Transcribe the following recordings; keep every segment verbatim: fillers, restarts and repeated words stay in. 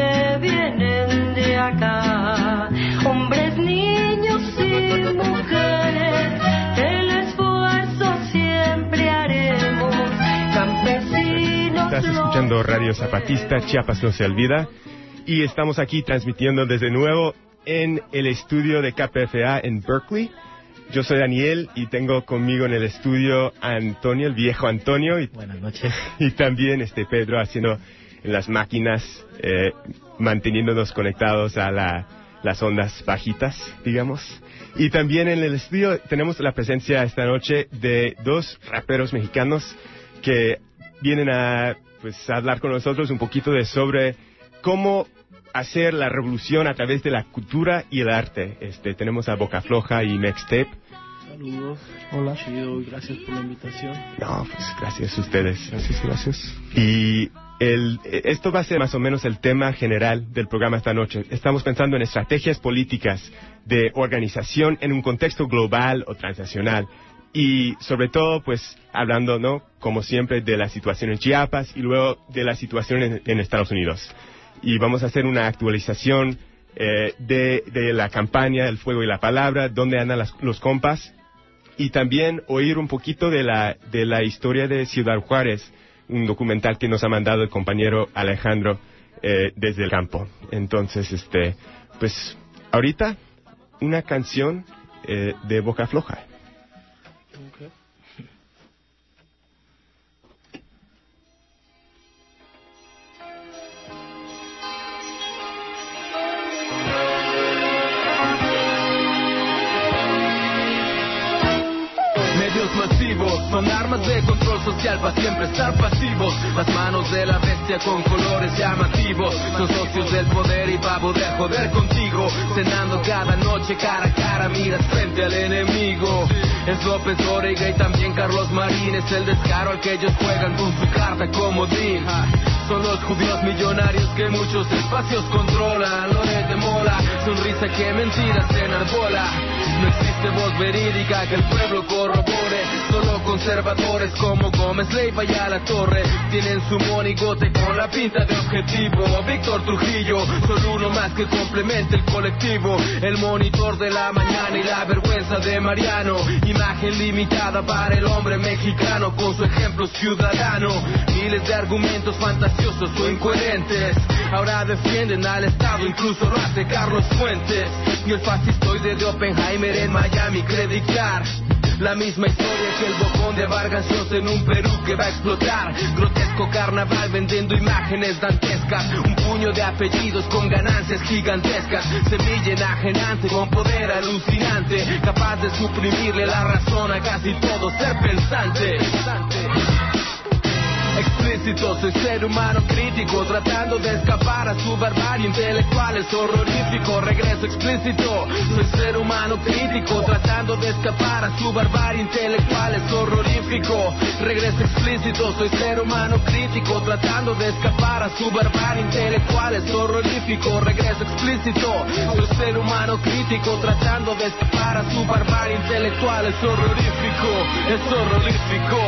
que vienen de acá, hombres, niños y mujeres, el esfuerzo siempre haremos, campesinos. Estás escuchando Radio Zapatista, Chiapas no se olvida, y estamos aquí transmitiendo desde nuevo en el estudio de K P F A en Berkeley. Yo soy Daniel y tengo conmigo en el estudio a Antonio, el viejo Antonio. Y, buenas noches. Y también este Pedro haciendo en las máquinas, eh, manteniéndonos conectados a la, las ondas bajitas, digamos. Y también en el estudio tenemos la presencia esta noche de dos raperos mexicanos que vienen a, pues, a hablar con nosotros un poquito de sobre cómo hacer la revolución a través de la cultura y el arte. Este, tenemos a Boca Floja y Mextape. Saludos. Hola. Chido, y gracias por la invitación. No, pues gracias a ustedes. Gracias, gracias. Y el, esto va a ser más o menos el tema general del programa esta noche. Estamos pensando en estrategias políticas de organización en un contexto global o transnacional. Y sobre todo, pues, hablando, ¿no?, como siempre, de la situación en Chiapas y luego de la situación en, en Estados Unidos. Y vamos a hacer una actualización eh, de, de la campaña El Fuego y la Palabra, dónde andan las, los compas, y también oír un poquito de la, de la historia de Ciudad Juárez, un documental que nos ha mandado el compañero Alejandro eh, desde el campo. Entonces, este, pues, ahorita, una canción eh, de Boca Floja. Okay. Masivos, son armas de control social para siempre estar pasivos. Las manos de la bestia con colores llamativos, son socios del poder y para poder joder contigo. Cenando cada noche cara a cara, miras frente al enemigo. Es López Dóriga y también Carlos Marín, es el descaro al que ellos juegan con su carta comodín. Son los judíos millonarios que muchos espacios controlan. Loret de Mola, sonrisa que mentiras enarbola. No existe voz verídica que el pueblo corrobore. Solo conservadores como Gómez Leiva y a la Torre tienen su monigote con la pinta de objetivo. Víctor Trujillo, solo uno más que complementa el colectivo. El monitor de la mañana y la vergüenza de Mariano. Imagen limitada para el hombre mexicano con su ejemplo ciudadano. Miles de argumentos fantasiosos o incoherentes ahora defienden al Estado, incluso lo hace Carlos Fuentes. Y el fascistoide de Oppenheimer en Miami cree dictar la misma historia que el bocón de Vargas Llosa en un Perú que va a explotar. Grotesco carnaval vendiendo imágenes dantescas. Un puño de apellidos con ganancias gigantescas. Semilla enajenante con poder alucinante, capaz de suprimirle la razón a casi todo ser pensante. Explícito, soy ser humano crítico, tratando de escapar a su barbarie intelectual, es horrorífico. Regreso explícito, soy ser humano crítico, tratando de escapar a su barbarie intelectual, es horrorífico. Regreso explícito, soy ser humano crítico, tratando de escapar a su barbarie intelectual, es horrorífico. Regreso explícito, soy ser humano crítico, tratando de escapar a su barbarie intelectual, es horrorífico, es horrorífico.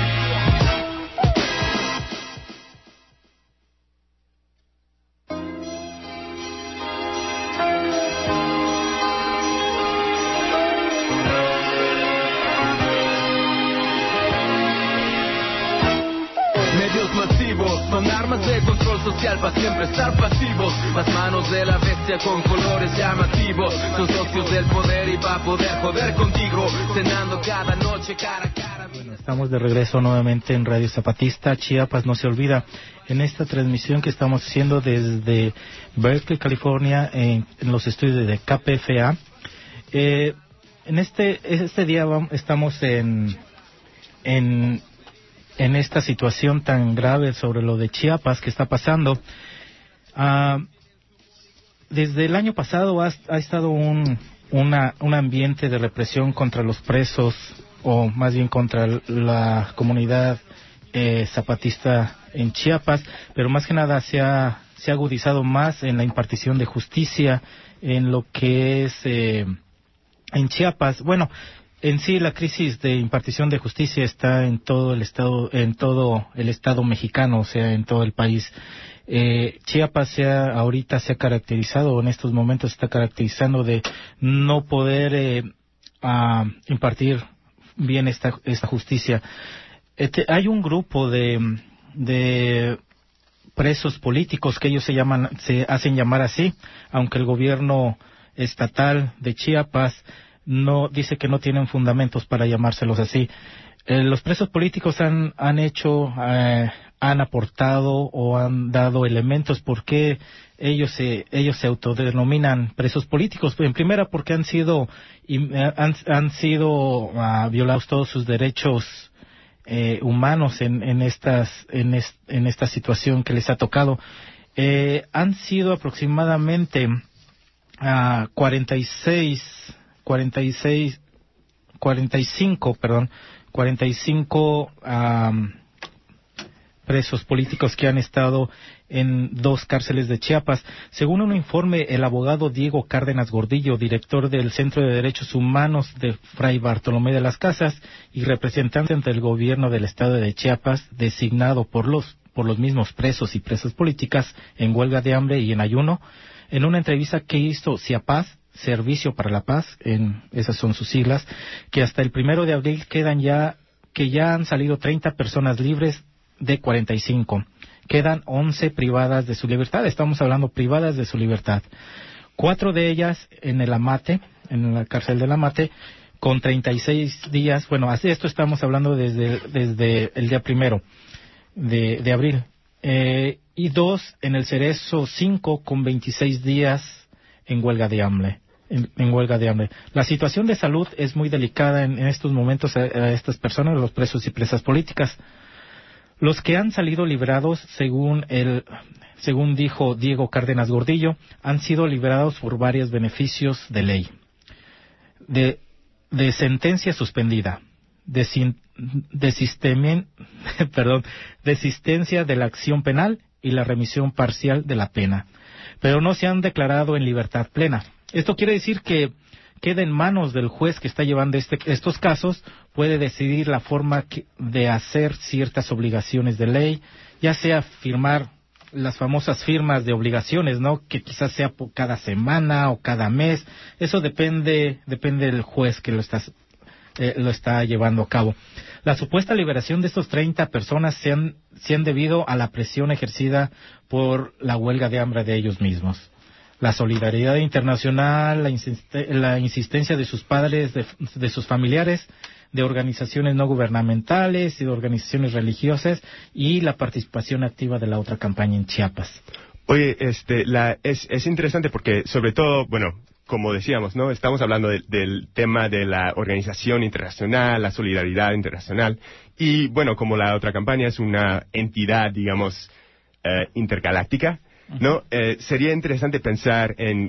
Son armas de control social para siempre estar pasivos. Las manos de la bestia con colores llamativos, son socios del poder y para poder joder contigo. Cenando cada noche cara a cara. Bueno, estamos de regreso nuevamente en Radio Zapatista, Chiapas no se olvida. En esta transmisión que estamos haciendo desde Berkeley, California, en, en los estudios de K P F A. Eh, en este este día vamos, estamos en en en esta situación tan grave sobre lo de Chiapas que está pasando. Uh, desde el año pasado ha, ha estado un, una, un ambiente de represión contra los presos, o más bien contra la comunidad eh, zapatista en Chiapas, pero más que nada se ha, se ha agudizado más en la impartición de justicia, en lo que es eh, en Chiapas. Bueno, en sí la crisis de impartición de justicia está en todo el estado, en todo el estado mexicano, o sea, en todo el país. Eh, Chiapas se ha, ahorita se ha caracterizado, en estos momentos se está caracterizando de no poder eh, a, impartir bien esta, esta justicia. Este, hay un grupo de, de presos políticos que ellos se llaman, se hacen llamar así, aunque el gobierno estatal de Chiapas no dice que no tienen fundamentos para llamárselos así. Eh, los presos políticos han, han hecho, eh, han aportado o han dado elementos por qué ellos se, ellos se autodenominan presos políticos. En primera, porque han sido, han, han sido uh, violados todos sus derechos eh, humanos en, en estas, en, es, en esta situación que les ha tocado. Eh, han sido aproximadamente uh, cuarenta y seis, cuarenta y seis, cuarenta y cinco, perdón, cuarenta y cinco um, presos políticos que han estado en dos cárceles de Chiapas. Según un informe, el abogado Diego Cárdenas Gordillo, director del Centro de Derechos Humanos de Fray Bartolomé de las Casas y representante ante el gobierno del estado de Chiapas, designado por los, por los mismos presos y presas políticas en huelga de hambre y en ayuno, en una entrevista que hizo Ciapaz, Servicio para la Paz, en esas son sus siglas, que hasta el primero de abril quedan ya, que ya han salido treinta personas libres de cuarenta y cinco. Quedan once privadas de su libertad. Estamos hablando privadas de su libertad. Cuatro de ellas en el Amate, en la cárcel del Amate, con treinta y seis días. Bueno, así esto estamos hablando desde, desde el día primero de, de abril. Eh, y dos en el Cerezo cinco con veintiséis días en huelga de hambre. En, en huelga de hambre. La situación de salud es muy delicada en, en estos momentos a, a estas personas, los presos y presas políticas. Los que han salido liberados, según el, según dijo Diego Cárdenas Gordillo, han sido liberados por varios beneficios de ley. De, de sentencia suspendida, de, sin, de sistemen, perdón, desistencia de la acción penal y la remisión parcial de la pena. Pero no se han declarado en libertad plena. Esto quiere decir que queda en manos del juez que está llevando este, estos casos, puede decidir la forma que, de hacer ciertas obligaciones de ley, ya sea firmar las famosas firmas de obligaciones, ¿no? Que quizás sea por cada semana o cada mes. Eso depende, depende del juez que lo está, eh, lo está llevando a cabo. La supuesta liberación de estos treinta personas se han, se han debido a la presión ejercida por la huelga de hambre de ellos mismos. La solidaridad internacional, la, insiste, la insistencia de sus padres, de, de sus familiares, de organizaciones no gubernamentales y de organizaciones religiosas y la participación activa de la otra campaña en Chiapas. Oye, este, la, es, es interesante porque sobre todo, bueno, como decíamos, ¿no? Estamos hablando de, del tema de la organización internacional, la solidaridad internacional y, bueno, como la otra campaña es una entidad, digamos, eh, intergaláctica, ¿no? Eh, sería interesante pensar en,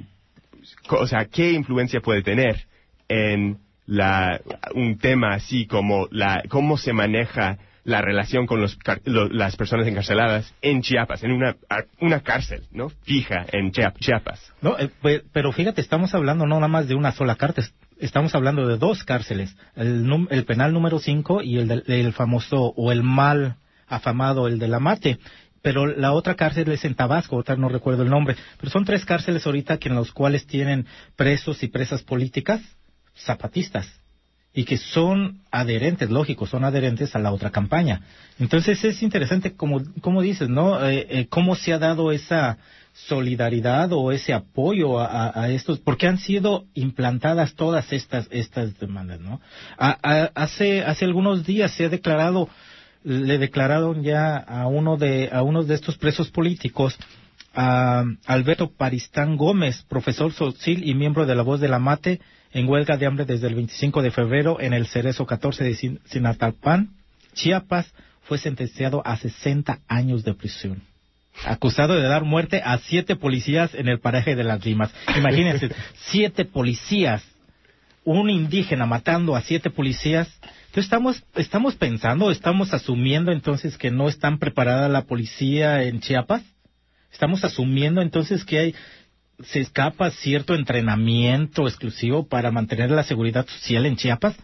o sea, qué influencia puede tener en la, un tema así como la, cómo se maneja la relación con los, lo, las personas encarceladas en Chiapas, en una, una cárcel, ¿no? Fija en Chiapas. No, eh, pero fíjate, estamos hablando no nada más de una sola cárcel, estamos hablando de dos cárceles, el, el penal número cinco y el, del, el famoso o el mal afamado, el de la Mate. Pero la otra cárcel es en Tabasco, otra no recuerdo el nombre, pero son tres cárceles ahorita que en los cuales tienen presos y presas políticas zapatistas y que son adherentes, lógico, son adherentes a la otra campaña. Entonces es interesante como, como dices, ¿no? Eh, eh, cómo se ha dado esa solidaridad o ese apoyo a, a, a estos, porque han sido implantadas todas estas estas demandas, ¿no? A, a, hace hace algunos días se ha declarado le declararon ya a uno de a uno de estos presos políticos, a Alberto Paristán Gómez, profesor social y miembro de La Voz de la Mate, en huelga de hambre desde el veinticinco de febrero en el Cerezo catorce de Sin Sinatalpan, Chiapas, fue sentenciado a sesenta años de prisión, acusado de dar muerte a siete policías en el paraje de Las Limas. Imagínense, siete policías, un indígena matando a siete policías. Entonces estamos, estamos pensando, estamos asumiendo entonces que no están preparada la policía en Chiapas. Estamos asumiendo entonces que hay, se escapa cierto entrenamiento exclusivo para mantener la seguridad social en Chiapas.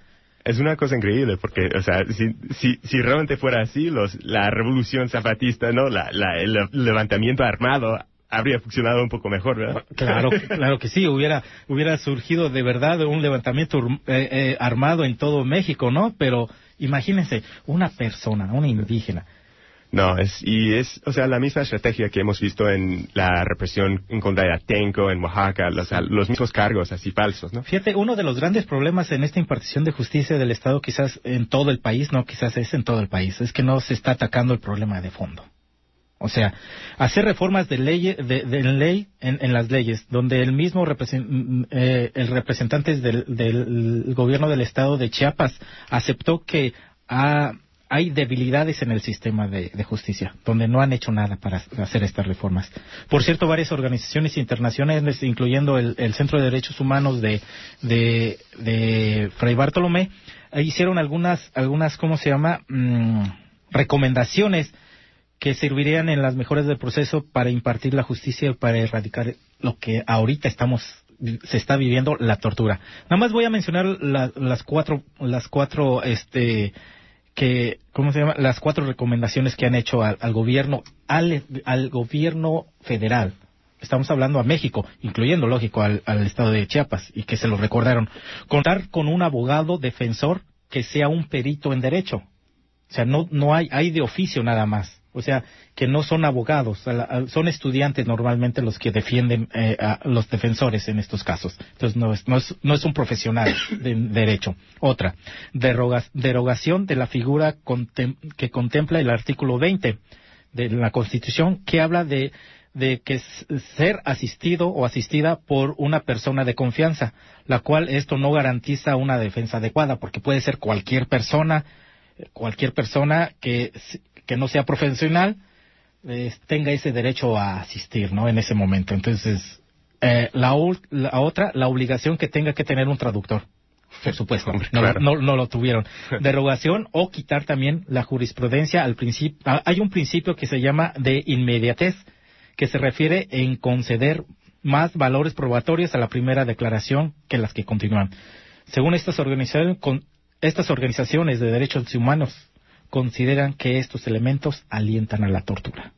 Es una cosa increíble porque, o sea, si, si, si realmente fuera así, los, la revolución zapatista, ¿no? La, la, el levantamiento armado habría funcionado un poco mejor, ¿verdad? Claro, claro que sí, hubiera, hubiera surgido de verdad un levantamiento eh, eh, armado en todo México, ¿no? Pero imagínense, una persona, una indígena. No, es, y es, o sea, la misma estrategia que hemos visto en la represión en contra de Atenco, en Oaxaca, los, los mismos cargos así falsos, ¿no? Fíjate, uno de los grandes problemas en esta impartición de justicia del Estado, quizás en todo el país, no, quizás es en todo el país, es que no se está atacando el problema de fondo. O sea, hacer reformas de ley, de, de ley en, en las leyes, donde el mismo represent, eh, el representante del, del gobierno del Estado de Chiapas aceptó que ha... hay debilidades en el sistema de, de justicia, donde no han hecho nada para hacer estas reformas. Por cierto, varias organizaciones internacionales, incluyendo el, el Centro de Derechos Humanos de, de, de Fray Bartolomé, hicieron algunas, algunas, ¿cómo se llama?, mm, recomendaciones que servirían en las mejoras del proceso para impartir la justicia y para erradicar lo que ahorita estamos se está viviendo, la tortura. Nada más voy a mencionar la, las cuatro, las cuatro, este... que, ¿cómo se llama? Las cuatro recomendaciones que han hecho al, al gobierno, al, al gobierno federal. Estamos hablando a México, incluyendo, lógico, al, al estado de Chiapas, y que se lo recordaron. Contar con un abogado defensor que sea un perito en derecho. O sea, no, no hay, hay de oficio nada más. O sea, que no son abogados, son estudiantes normalmente los que defienden eh, a los defensores en estos casos. Entonces no es, no es, no es un profesional de derecho. Otra, deroga, derogación de la figura contem, que contempla el artículo veinte de la Constitución, que habla de, de que ser asistido o asistida por una persona de confianza, la cual esto no garantiza una defensa adecuada, porque puede ser cualquier persona, cualquier persona que... que no sea profesional, eh, tenga ese derecho a asistir, ¿no? En ese momento. Entonces, eh, la, la otra, la obligación que tenga que tener un traductor, por supuesto. Hombre, no, claro. no, no lo tuvieron. Derogación o quitar también la jurisprudencia al principio. Hay un principio que se llama de inmediatez, que se refiere en conceder más valores probatorios a la primera declaración que las que continúan. Según estas organizaciones, con, estas organizaciones de derechos humanos, consideran que estos elementos alientan a la tortura.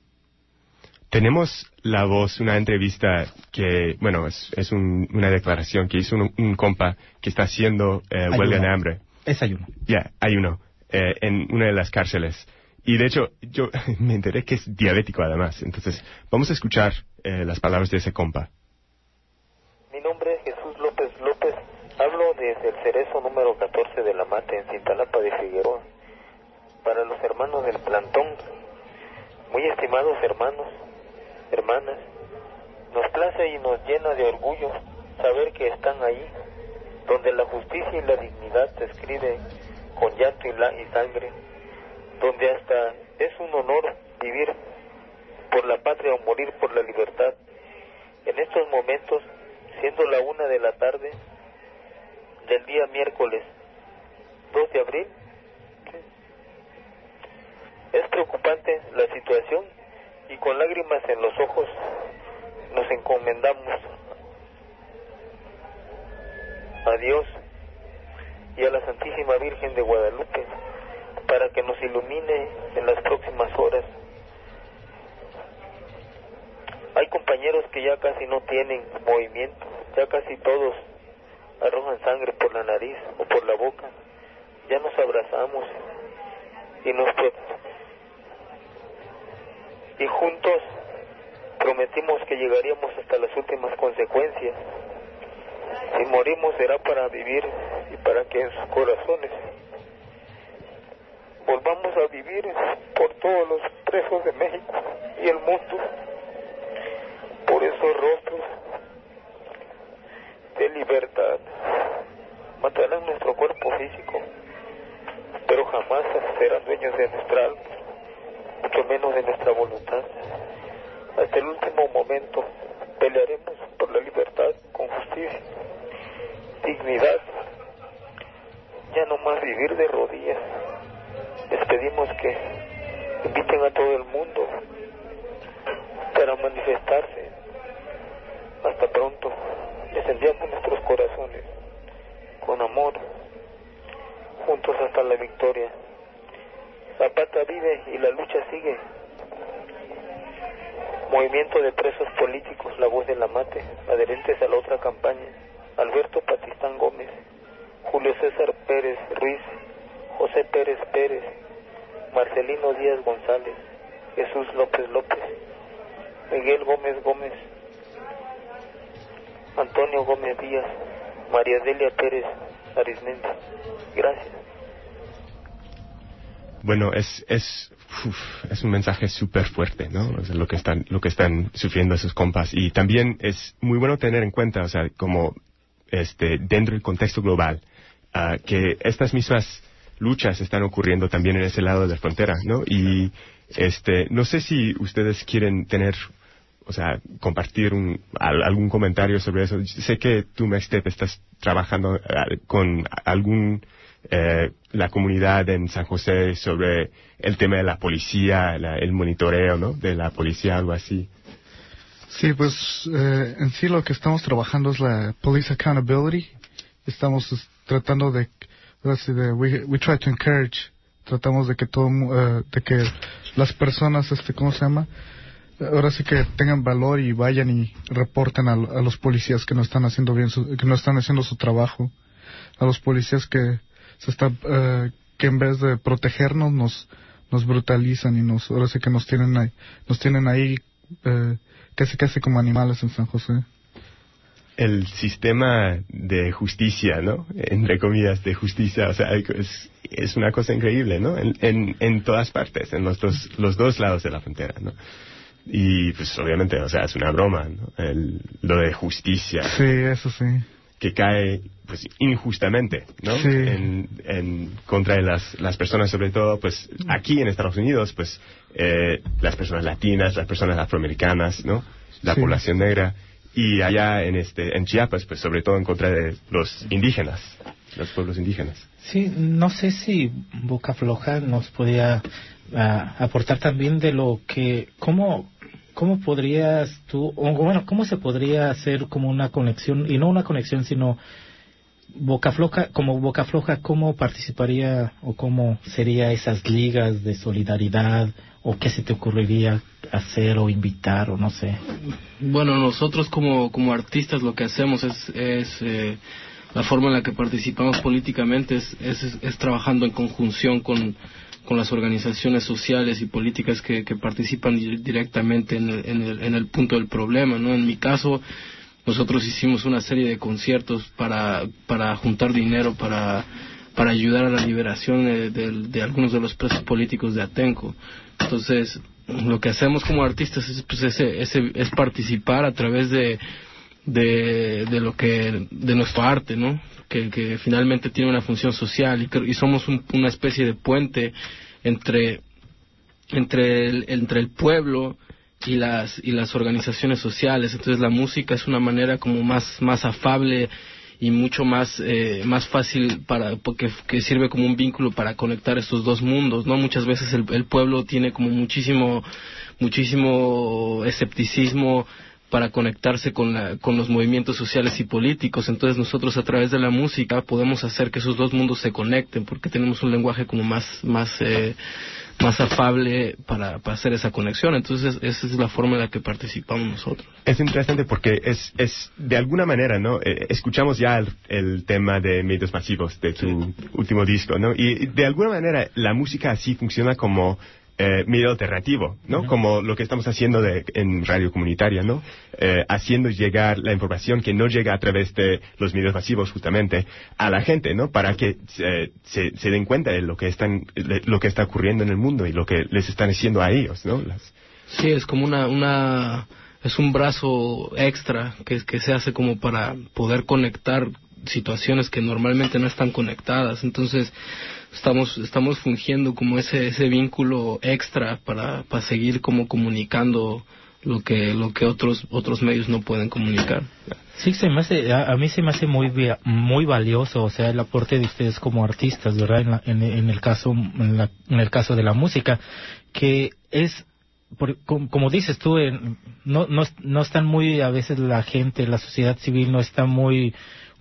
Tenemos la voz, una entrevista que, bueno, es, es un, una declaración que hizo un, un compa que está haciendo eh, huelga de hambre. Es ayuno. Ya, yeah, ayuno, eh, en una de las cárceles. Y de hecho, yo me enteré que es diabético además. Entonces, vamos a escuchar eh, las palabras de ese compa. Mi nombre es Jesús López López. Hablo desde el Cerezo número catorce de La Mata, en Cintalapa de Figueroa. Para los hermanos del plantón, muy estimados hermanos, hermanas, nos place y nos llena de orgullo saber que están ahí, donde la justicia y la dignidad se escribe con llanto y, la, y sangre, donde hasta es un honor vivir por la patria o morir por la libertad. En estos momentos, siendo la una de la tarde del día miércoles dos de abril, es preocupante la situación y con lágrimas en los ojos nos encomendamos a Dios y a la Santísima Virgen de Guadalupe para que nos ilumine en las próximas horas. Hay compañeros que ya casi no tienen movimiento, ya casi todos arrojan sangre por la nariz o por la boca. Ya nos abrazamos y nos y juntos prometimos que llegaríamos hasta las últimas consecuencias. Si morimos será para vivir y para que en sus corazones volvamos a vivir por todos los presos de México y el mundo, por esos rostros de libertad. Matarán nuestro cuerpo físico, pero jamás serán dueños de nuestra alma, mucho menos de nuestra voluntad. Hasta el último momento pelearemos por la libertad con justicia, dignidad, ya no más vivir de rodillas. Les pedimos que inviten a todo el mundo para manifestarse. Hasta pronto. Les enviamos nuestros corazones con amor juntos hasta la victoria. Zapata vive y la lucha sigue. Movimiento de presos políticos, la voz de la mate, adherentes a la otra campaña. Alberto Patistán Gómez, Julio César Pérez Ruiz, José Pérez Pérez, Marcelino Díaz González, Jesús López López, Miguel Gómez Gómez, Antonio Gómez Díaz, María Delia Pérez Arismendi. Gracias. Bueno, es es uf, es un mensaje súper fuerte, ¿no? O sea, lo que están lo que están sufriendo esos compas, y también es muy bueno tener en cuenta, o sea, como este dentro del contexto global, uh, que estas mismas luchas están ocurriendo también en ese lado de la frontera, ¿no? Y este no sé si ustedes quieren tener, o sea, compartir un, al, algún comentario sobre eso. Sé que tú, Mextep, estás trabajando uh, con algún Eh, la comunidad en San José sobre el tema de la policía, la, el monitoreo, ¿no? De la policía, algo así. Sí, pues eh, en sí lo que estamos trabajando es la police accountability. Estamos uh, tratando de, de we, we try to encourage, tratamos de que todo, uh, de que las personas, este, ¿cómo se llama? Ahora sí que tengan valor y vayan y reporten a, a los policías que no están haciendo bien, su, que no están haciendo su trabajo, a los policías que se está uh, que en vez de protegernos nos nos brutalizan y nos ahora sí que nos tienen ahí nos tienen ahí uh, casi casi como animales en San José. El sistema de justicia, ¿no? Entre comillas, de justicia, o sea, es, es una cosa increíble, ¿no? En, en, en todas partes, en los dos, los dos lados de la frontera, ¿no? Y pues obviamente, o sea, es una broma, ¿no? El, lo de justicia. Sí, eso sí. Que cae pues injustamente, ¿no? Sí. En, en contra de las, las personas, sobre todo pues aquí en Estados Unidos, pues eh, las personas latinas, las personas afroamericanas, ¿no? La sí. población negra, y allá en este en Chiapas pues sobre todo en contra de los indígenas, los pueblos indígenas. Sí, no sé si Boca Floja nos podía uh, aportar también de lo que cómo ¿Cómo podrías tú, o bueno, cómo se podría hacer como una conexión, y no una conexión, sino Boca Floja, como Boca Floja, cómo participaría o cómo sería esas ligas de solidaridad, o qué se te ocurriría hacer o invitar, o no sé? Bueno, nosotros como, como artistas lo que hacemos es, es eh, la forma en la que participamos políticamente es, es, es trabajando en conjunción con con las organizaciones sociales y políticas que, que participan directamente en el, en, el, en el punto del problema, ¿no? En mi caso, nosotros hicimos una serie de conciertos para, para juntar dinero para, para ayudar a la liberación de, de, de algunos de los presos políticos de Atenco. Entonces, lo que hacemos como artistas es, pues, ese, ese, es participar a través de, de, de lo que, de nuestro arte, ¿no? Que, que finalmente tiene una función social, y, y somos un, una especie de puente entre entre el, entre el pueblo y las y las organizaciones sociales. Entonces la música es una manera como más más afable y mucho más eh, más fácil para porque que sirve como un vínculo para conectar estos dos mundos, ¿no? Muchas veces el, el pueblo tiene como muchísimo muchísimo escepticismo para conectarse con la, con los movimientos sociales y políticos. Entonces nosotros a través de la música podemos hacer que esos dos mundos se conecten, porque tenemos un lenguaje como más más eh, más afable para, para hacer esa conexión. Entonces esa es la forma en la que participamos nosotros. Es interesante porque es es de alguna manera, ¿no? Eh, escuchamos ya el, el tema de medios masivos de tu sí. último disco, ¿no? Y de alguna manera la música así funciona como Eh, medio alternativo, ¿no? Uh-huh. Como lo que estamos haciendo de, en radio comunitaria, ¿no? Eh, haciendo llegar la información que no llega a través de los medios masivos, justamente, a la gente, ¿no? Para que eh, se, se den cuenta de lo que están, de lo que está ocurriendo en el mundo y lo que les están haciendo a ellos, ¿no? Las... Sí, es como una, una, es un brazo extra que, que se hace como para poder conectar situaciones que normalmente no están conectadas. Entonces, estamos estamos fungiendo como ese ese vínculo extra para para seguir como comunicando lo que lo que otros otros medios no pueden comunicar. Sí, se me hace, a, a mí se me hace muy muy valioso, o sea, el aporte de ustedes como artistas, ¿verdad? En, la, en, en el caso en, la, en el caso de la música, que es por, como, como dices tú, en, no no no están muy, a veces la gente, la sociedad civil no está muy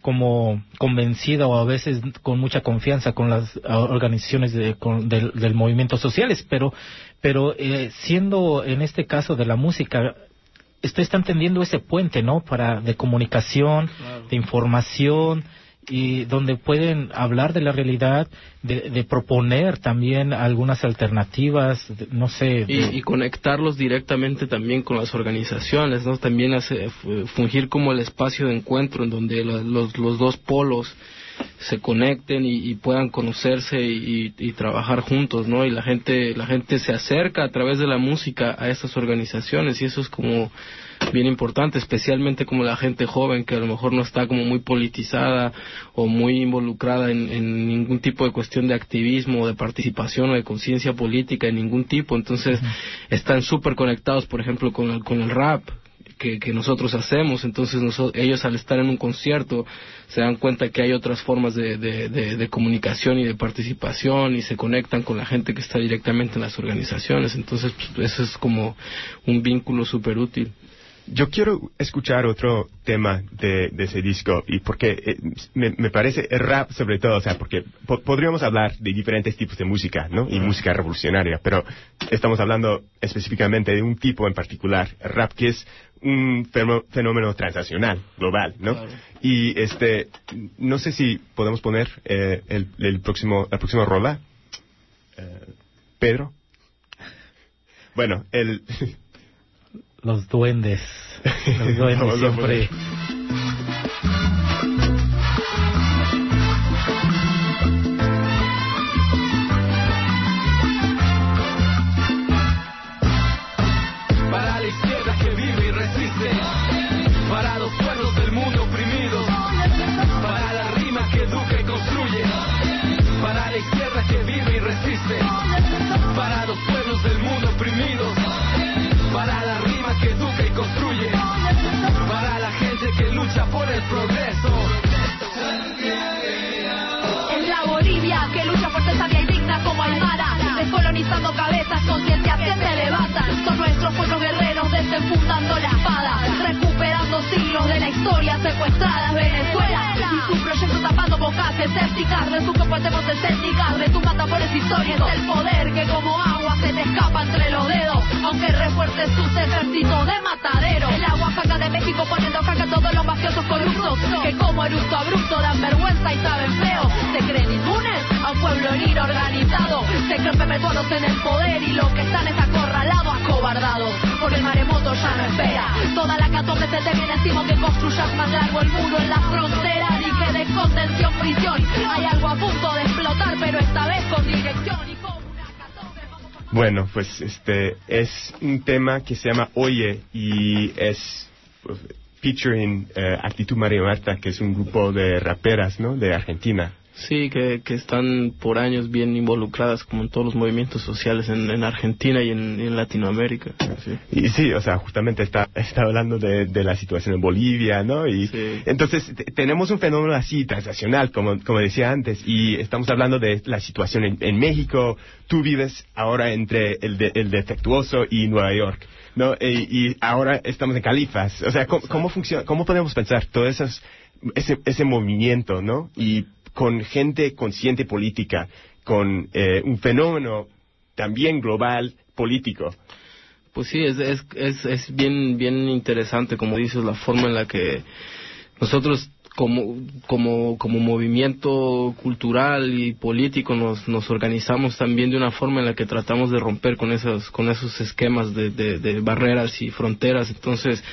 como convencida o a veces con mucha confianza con las organizaciones de, con, del, del movimiento sociales, pero pero eh, siendo en este caso de la música, ustedes están tendiendo ese puente, ¿no? Para de comunicación, claro, de información, y donde pueden hablar de la realidad, de, de proponer también algunas alternativas, de, no sé. De... Y, y conectarlos directamente también con las organizaciones, ¿no? También hace, fungir como el espacio de encuentro en donde los, los, los dos polos se conecten y, y puedan conocerse y, y trabajar juntos, ¿no? Y la gente, la gente se acerca a través de la música a estas organizaciones, y eso es como bien importante, especialmente como la gente joven que a lo mejor no está como muy politizada o muy involucrada en, en ningún tipo de cuestión de activismo, de participación o de conciencia política de ningún tipo. Entonces uh-huh. están súper conectados, por ejemplo, con el, con el rap que, que nosotros hacemos. Entonces nosotros, ellos al estar en un concierto se dan cuenta que hay otras formas de, de, de, de comunicación y de participación, y se conectan con la gente que está directamente en las organizaciones. Entonces pues, eso es como un vínculo súper útil. Yo quiero escuchar otro tema de, de ese disco, y porque eh, me, me parece el rap sobre todo, o sea, porque po- podríamos hablar de diferentes tipos de música, ¿no? Y música revolucionaria, pero estamos hablando específicamente de un tipo en particular, el rap, que es un fenó- fenómeno transnacional, global, ¿no? Claro. Y este, no sé si podemos poner eh, el, el próximo, la próxima rola, eh, Pedro. Bueno, el Los duendes, los duendes siempre. Para la izquierda que vive y resiste, para los pueblos del mundo oprimidos, para la rima que educa y construye, para la izquierda que vive y resiste, para los pueblos del mundo oprimidos, para la rima que educa y construye, para la gente que lucha por el progreso. Es la Bolivia que lucha fuerte, sabia y digna como Aymara, descolonizando cabezas, conciencias que se levantan. Son nuestros pueblos guerreros desenfundando la espada, recuperando siglos de la historia secuestradas. Venezuela y su proyecto tapando bocas escépticas, de su que podemos escépticas, de tu matadores históricos. El poder que como agua se te escapa entre los dedos, aunque refuerce sus ejércitos de matadero. El agua jaca de México poniendo jaca a todos los mafiosos corruptos, que como eructo abrupto dan vergüenza y saben feo. Se creen inmunes a un pueblo herido organizado, se creen perpetuados en el poder, y lo que están es acorralados, acobardados, porque el maremoto ya no espera. Toda la catombe se te viene encima, que construyas más largo el muro en la frontera, y que de contención prisión. Hay algo a punto de explotar, pero esta vez con dirección y con una catombe. Bueno, pues este es un tema que se llama Oye, y es pues, featuring eh, Actitud María Marta, que es un grupo de raperas, ¿no? De Argentina. Sí, que, que están por años bien involucradas como en todos los movimientos sociales en, en Argentina y en, en Latinoamérica. Sí. Y sí, o sea, justamente está, está hablando de, de la situación en Bolivia, ¿no? Y sí. Entonces t- tenemos un fenómeno así transnacional, como, como decía antes, y estamos hablando de la situación en, en México. Tú vives ahora entre el, de, el defectuoso y Nueva York, ¿no? Y, y ahora estamos en Califas. O sea, ¿cómo, cómo funciona, cómo podemos pensar todo esos, ese, ese movimiento, ¿no? Y con gente consciente política, con eh, un fenómeno también global político. Pues sí, es, es, es, es bien, bien interesante, como dices, la forma en la que nosotros como, como, como movimiento cultural y político nos, nos organizamos también de una forma en la que tratamos de romper con esos, con esos esquemas de, de, de barreras y fronteras. Entonces,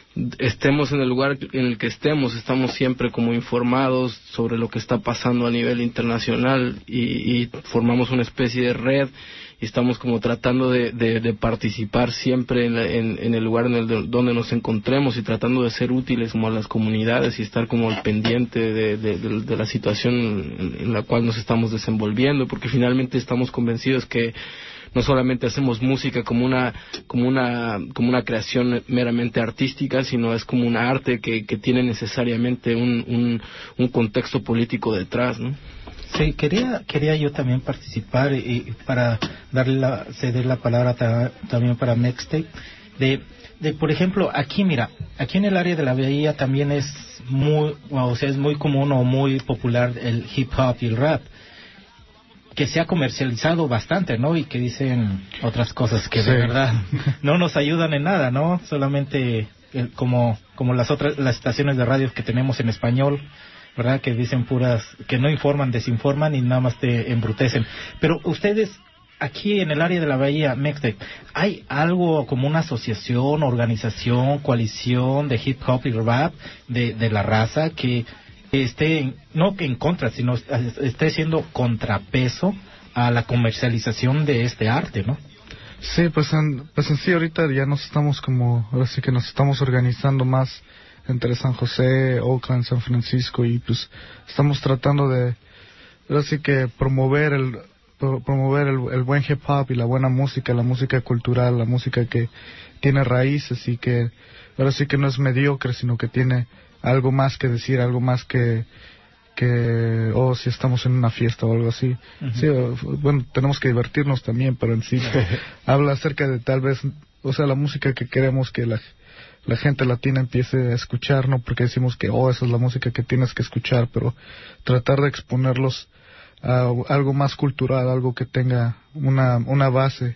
estemos en el lugar en el que estemos, estamos siempre como informados sobre lo que está pasando a nivel internacional, y, y formamos una especie de red, y estamos como tratando de, de, de participar siempre en, la, en, en el lugar en el de, donde nos encontremos, y tratando de ser útiles como a las comunidades y estar como al pendiente de, de, de, de la situación en, en la cual nos estamos desenvolviendo, porque finalmente estamos convencidos que no solamente hacemos música como una como una como una creación meramente artística, sino es como una arte que, que tiene necesariamente un, un, un contexto político detrás, ¿no? Sí, quería quería yo también participar, y, y para darle la, ceder la palabra ta, también para Mixtape, de de por ejemplo aquí, mira, aquí en el área de la Bahía también es muy, o sea, es muy común o muy popular el hip hop y el rap, que se ha comercializado bastante, ¿no? Y que dicen otras cosas que sí, de verdad no nos ayudan en nada, ¿no? Solamente eh, como como las otras las estaciones de radio que tenemos en español, ¿verdad? Que dicen puras, que no informan, desinforman y nada más te embrutecen. Pero ustedes aquí en el área de la Bahía Mixtape, ¿hay algo como una asociación, organización, coalición de hip hop y rap de, de la raza que esté, en, no que en contra, sino esté siendo contrapeso a la comercialización de este arte, ¿no? Sí, pues en, pues en sí ahorita ya nos estamos como, ahora sí que nos estamos organizando más entre San José, Oakland, San Francisco, y pues estamos tratando de, ahora sí que promover el promover el, el buen hip hop y la buena música, la música cultural, la música que tiene raíces y que ahora sí que no es mediocre, sino que tiene algo más que decir, algo más que que oh, si estamos en una fiesta o algo así. Uh-huh. Sí, bueno, tenemos que divertirnos también, pero en sí habla acerca de tal vez, o sea, la música que queremos que la la gente latina empiece a escuchar, no porque decimos que oh, esa es la música que tienes que escuchar, pero tratar de exponerlos a algo más cultural, algo que tenga una una base.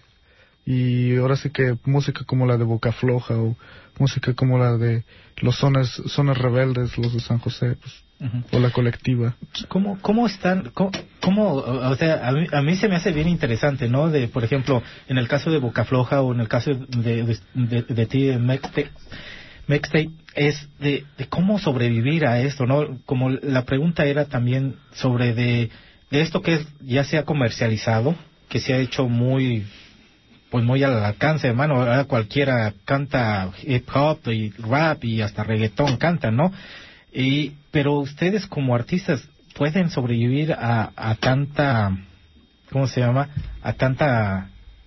Y ahora sí que música como la de Boca Floja o música como la de los sones sones rebeldes, los de San José, pues, uh-huh, o la colectiva. ¿Cómo cómo están? Cómo, cómo o sea, a mí, a mí se me hace bien interesante, ¿no? De, por ejemplo, en el caso de Boca Floja o en el caso de de, de, de ti de Mixtape, Mixtape es de, de cómo sobrevivir a esto, ¿no? Como la pregunta era también sobre de, de esto que es, ya se ha comercializado, que se ha hecho muy pues muy al alcance, hermano. Ahora cualquiera canta hip hop y rap y hasta reggaetón cantan, ¿no? Y pero ustedes como artistas pueden sobrevivir a, a tanta, ¿cómo se llama? A tanta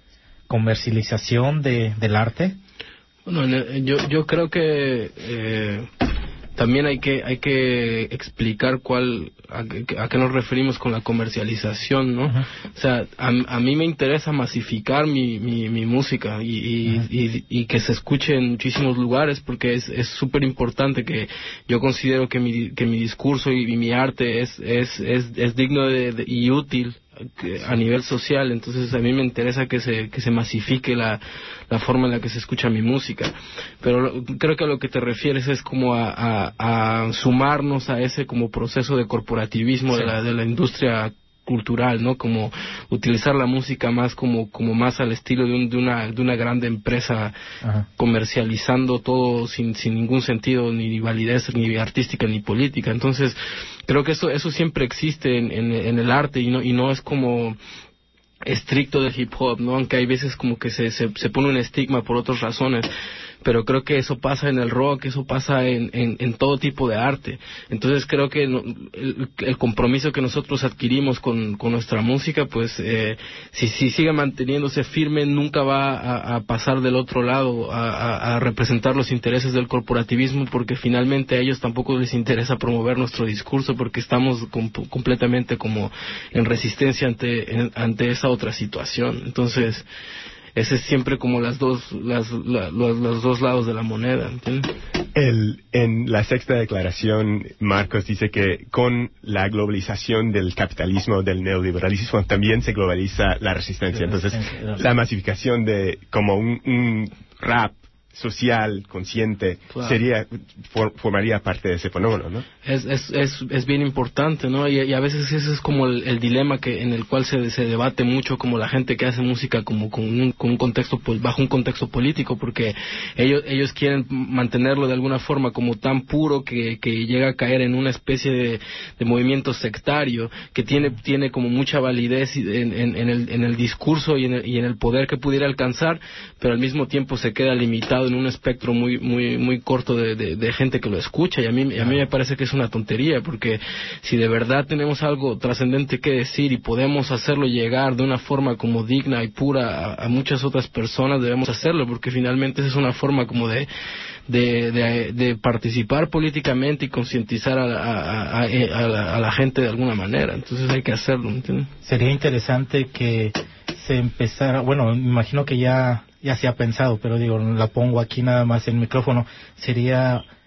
comercialización de del arte. Bueno, yo yo creo que eh, también hay que hay que explicar cuál a, a qué nos referimos con la comercialización, ¿no? Uh-huh. O sea, a, a mí me interesa masificar mi mi, mi música y y, uh-huh, y y que se escuche en muchísimos lugares, porque es es súper importante. Que yo considero que mi que mi discurso y, y mi arte es es es es digno de, de, y útil a nivel social. Entonces a mí me interesa que se que se masifique la la forma en la que se escucha mi música, pero creo que a lo que te refieres es como a, a, a sumarnos a ese como proceso de corporativismo, sí, de la de la industria cultural, ¿no? Como utilizar la música más como como más al estilo de, un, de una de una grande empresa. Ajá. Comercializando todo sin sin ningún sentido, ni validez ni artística ni política. Entonces creo que eso eso siempre existe en en, en el arte, y no y no es como estricto del hip hop, ¿no? Aunque hay veces como que se se, se pone un estigma por otras razones. Pero creo que eso pasa en el rock, eso pasa en, en, en todo tipo de arte. Entonces creo que no, el, el compromiso que nosotros adquirimos con, con nuestra música, pues eh, si, si sigue manteniéndose firme, nunca va a, a pasar del otro lado, a, a, a representar los intereses del corporativismo, porque finalmente a ellos tampoco les interesa promover nuestro discurso, porque estamos com- completamente como en resistencia ante, en, ante esa otra situación. Entonces ese es siempre como las dos las la, los, los dos lados de la moneda, ¿entiendes? El, en la sexta declaración, Marcos dice que con la globalización del capitalismo, del neoliberalismo, también se globaliza la resistencia. Entonces, la masificación de como un, un rap social, consciente, claro, sería for, formaría parte de ese fenómeno, ¿no? Es es es, es bien importante, ¿no? Y, y a veces ese es como el, el dilema que en el cual se, se debate mucho, como la gente que hace música como con un, con un contexto, pues, bajo un contexto político, porque ellos ellos quieren mantenerlo de alguna forma como tan puro que, que llega a caer en una especie de, de movimiento sectario que tiene tiene como mucha validez en, en, en el en el discurso y en el, y en el poder que pudiera alcanzar, pero al mismo tiempo se queda limitado en un espectro muy muy muy corto de, de, de gente que lo escucha. Y a mí a mí me parece que es una tontería, porque si de verdad tenemos algo trascendente que decir y podemos hacerlo llegar de una forma como digna y pura a, a muchas otras personas, debemos hacerlo, porque finalmente esa es una forma como de de, de, de participar políticamente y concientizar a, a, a, a, la, a la gente de alguna manera. Entonces hay que hacerlo, ¿entiendes? Sería interesante que se empezara, bueno, me imagino que ya ya se ha pensado, pero digo, la pongo aquí nada más en el micrófono, sería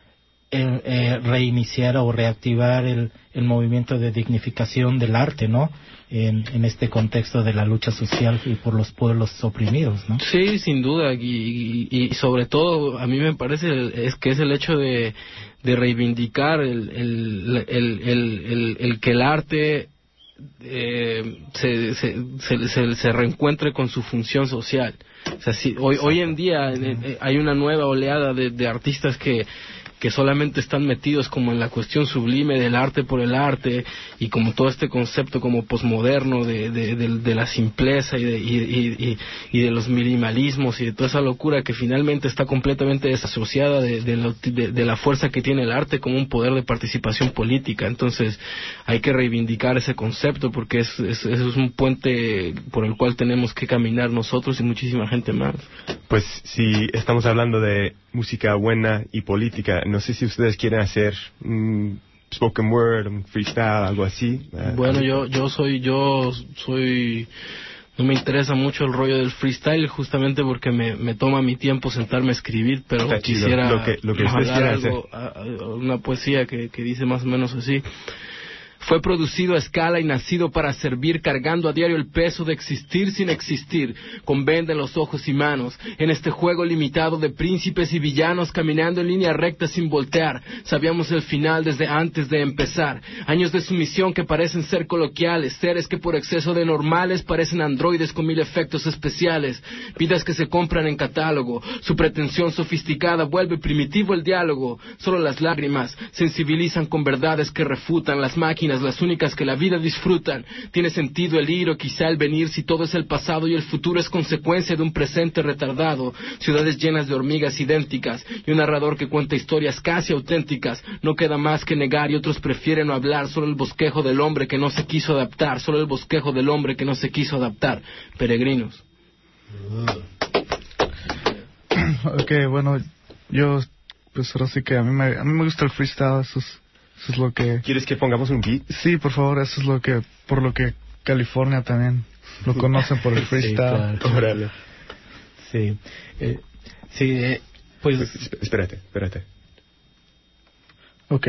eh, eh, reiniciar o reactivar el, el movimiento de dignificación del arte, ¿no? En, en este contexto de la lucha social y por los pueblos oprimidos, ¿no? Sí, sin duda, y, y, y sobre todo a mí me parece es que es el hecho de, de reivindicar el, el, el, el, el, el que el arte eh, se, se, se, se, se reencuentre con su función social. O sea, si, hoy, hoy en día eh, hay una nueva oleada de, de artistas que que solamente están metidos como en la cuestión sublime del arte por el arte y como todo este concepto como posmoderno de, de, de, de la simpleza y de, y, y, y de los minimalismos y de toda esa locura que finalmente está completamente desasociada de, de, la, de, de la fuerza que tiene el arte como un poder de participación política. Entonces hay que reivindicar ese concepto porque es, es, es un puente por el cual tenemos que caminar nosotros y muchísima gente más. Pues si estamos hablando de música buena y política, no sé si ustedes quieren hacer un spoken word, un freestyle, algo así. Bueno, yo yo soy yo soy no me interesa mucho el rollo del freestyle justamente porque me, me toma mi tiempo sentarme a escribir, pero Está quisiera lo que, lo que ustedes quieran algo, a, a, una poesía que, que dice más o menos así. Fue producido a escala y nacido para servir, cargando a diario el peso de existir sin existir, con venda en los ojos y manos, en este juego limitado de príncipes y villanos, caminando en línea recta sin voltear. Sabíamos el final desde antes de empezar. Años de sumisión que parecen ser coloquiales, seres que por exceso de normales parecen androides con mil efectos especiales, vidas que se compran en catálogo. Su pretensión sofisticada vuelve primitivo el diálogo. Solo las lágrimas sensibilizan con verdades que refutan las máquinas, las únicas que la vida disfrutan. Tiene sentido el ir o quizá el venir si todo es el pasado y el futuro es consecuencia de un presente retardado. Ciudades llenas de hormigas idénticas y un narrador que cuenta historias casi auténticas. No queda más que negar y otros prefieren no hablar. Solo el bosquejo del hombre que no se quiso adaptar. Solo el bosquejo del hombre que no se quiso adaptar. Peregrinos. Ok, bueno, yo pues ahora sí que a mí me, a mí me gusta el freestyle, eso es Eso es lo que... ¿Quieres que pongamos un beat? Sí, por favor, eso es lo que... Por lo que California también lo conocen por el freestyle. Sí, claro. Órale. Sí. Eh, sí, eh, pues... pues... Espérate, espérate. Ok.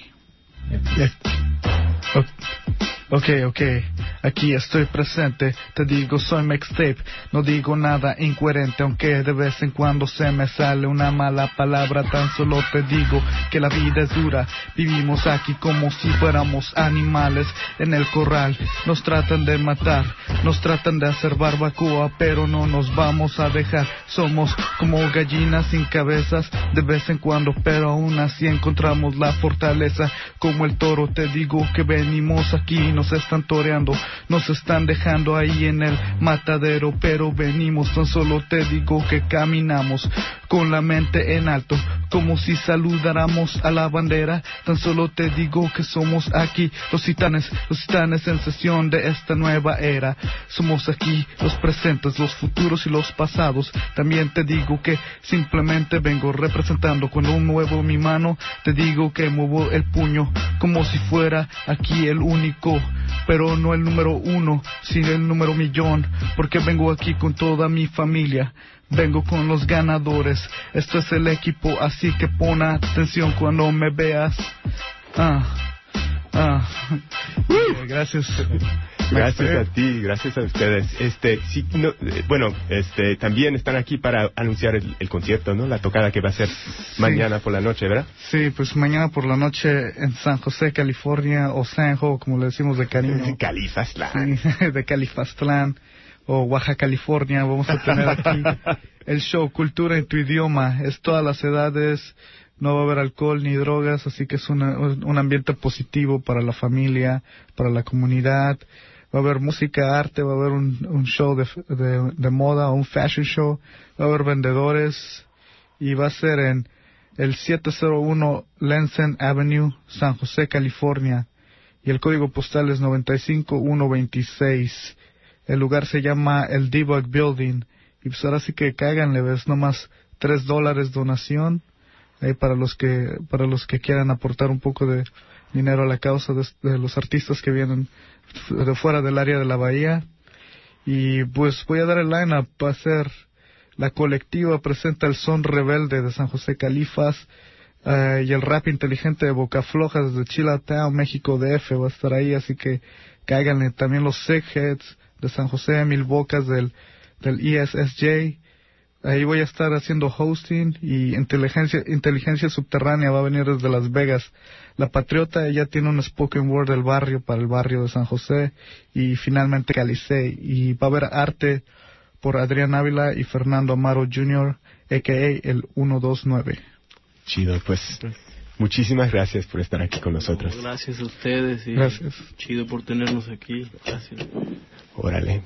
Ok, ok. Aquí estoy presente, te digo soy mixtape, no digo nada incoherente, aunque de vez en cuando se me sale una mala palabra, tan solo te digo que la vida es dura, vivimos aquí como si fuéramos animales en el corral, nos tratan de matar, nos tratan de hacer barbacoa, pero no nos vamos a dejar, somos como gallinas sin cabezas, de vez en cuando, pero aún así encontramos la fortaleza, como el toro te digo que venimos aquí, nos están toreando, nos están dejando ahí en el matadero, pero venimos, tan solo te digo que caminamos con la mente en alto, como si saludáramos a la bandera, tan solo te digo que somos aquí, los titanes, los titanes en sesión de esta nueva era, somos aquí, los presentes, los futuros y los pasados, también te digo que simplemente vengo representando, cuando muevo mi mano, te digo que muevo el puño, como si fuera aquí el único, pero no el número uno, sino el número millón, porque vengo aquí con toda mi familia, vengo con los ganadores, esto es el equipo, así que pon atención cuando me veas. Ah, ah. Uh, gracias. Gracias a ti, gracias a ustedes. Este, sí, no, eh, bueno, este, también están aquí para anunciar el, el concierto, ¿no? La tocada que va a ser sí. mañana por la noche, ¿verdad? Sí, pues mañana por la noche en San José, California, o Sanjo, como le decimos de cariño. Califastlán. Sí, de Califastlán, o Oaxaca, California. Vamos a tener aquí el show Cultura en tu idioma. Es todas las edades. No va a haber alcohol ni drogas, así que es una, un ambiente positivo para la familia, para la comunidad. Va a haber música, arte, va a haber un, un show de, de, de moda, un fashion show, va a haber vendedores y va a ser en el siete cero uno Lensen Avenue, San José, California, y el código postal es noventa y cinco mil ciento veintiséis. El lugar se llama el Debug Building, y pues ahora sí que cáiganle, ves, nomás tres dólares donación, ahí para los que, para los que quieran aportar un poco de dinero a la causa de, de los artistas que vienen de fuera del área de la bahía. Y pues voy a dar el line-up. Va a ser la colectiva presenta el Son Rebelde de San José Califas, Uh, y el rap inteligente de Boca Floja desde Chilatown, México D F va a estar ahí, así que cáiganle. También los Sickheads de San José, Mil Bocas del, del E S S J. Ahí voy a estar haciendo hosting, y inteligencia, inteligencia subterránea va a venir desde Las Vegas. La Patriota ya tiene un spoken word del barrio para el barrio de San José, y finalmente Calicey. Y va a haber arte por Adrián Ávila y Fernando Amaro junior, a k a el ciento veintinueve. Chido, pues muchísimas gracias por estar aquí con nosotros. No, gracias a ustedes y gracias. Chido por tenernos aquí. Gracias. Órale.